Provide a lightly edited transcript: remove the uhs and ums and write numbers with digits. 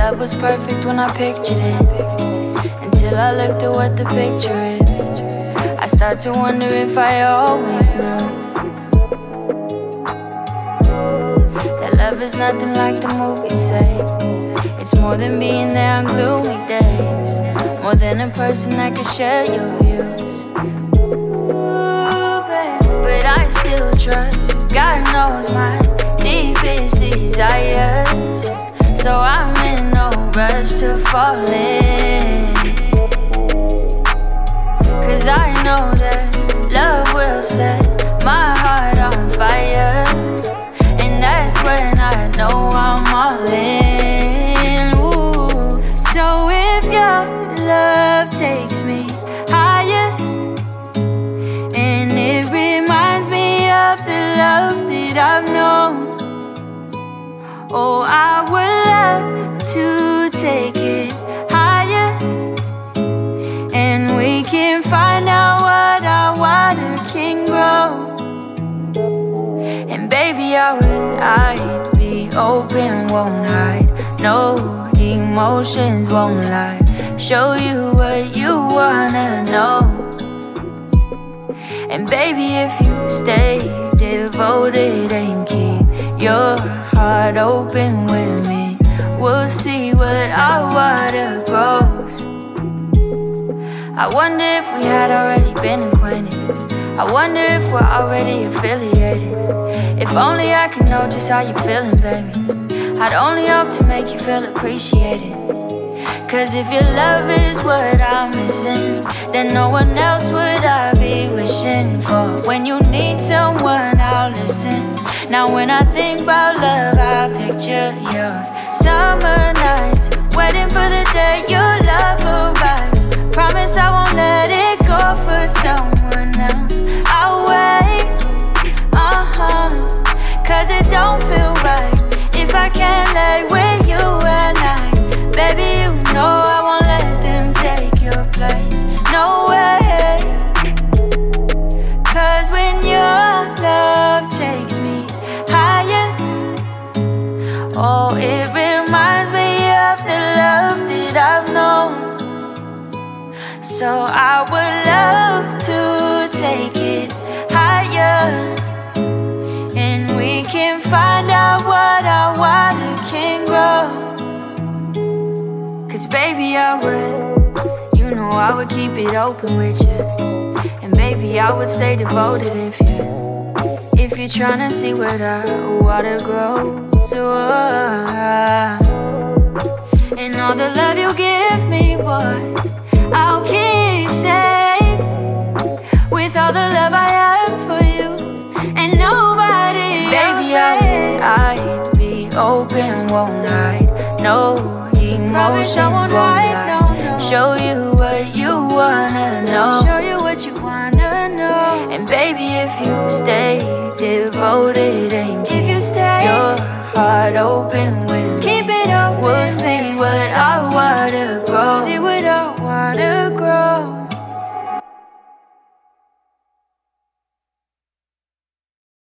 love was perfect when I pictured it, until I looked at what the picture is. I start to wonder if I always knew that love is nothing like the movies say. It's more than being there on gloomy days, more than a person that can share your views. Ooh, babe. But I still trust, God knows my deepest desires, so I'm in no rush to fall in, 'cause I know that love will set my heart on fire, and that's when I know I'm all in. Ooh. So if your love takes me higher, and it reminds me of the love that I've known, oh, I would love to take it higher, and we can find out what our water can grow. And baby, I'd be open, won't hide, no emotions won't lie, show you what you wanna know. And baby, if you stay devoted and keep your heart open with me, we'll see what our water grows. I wonder if we had already been acquainted, I wonder if we're already affiliated. If only I could know just how you're feeling, baby, I'd only hope to make you feel appreciated. 'Cause if your love is what I'm missing, then no one else would I be wishing for. When you need someone, I'll listen. Now when I think about love, I picture yours. Summer nights, waiting for the day your love arrives. Promise I won't let it go for someone else. I'll wait, 'cause it don't feel right if I can't lay with you at night. Baby, you know I won't let them take your place, no way. 'Cause when your love takes me higher, oh, it reminds me of the love that I've known. So I would love to take it higher, and we can find out what our water can grow. 'Cause baby, you know I would keep it open with you, and baby, I would stay devoted if you're trying to see where the water grows. And all the love you give me, boy, I'll keep safe, with all the love I have for you, and nobody else. Baby, I'd be open, won't hide, no emotions won't lie, no. Show you what you wanna know, show you what you wanna know. And baby, if you stay devoted and keep your heart open with me, keep it open, we'll see what our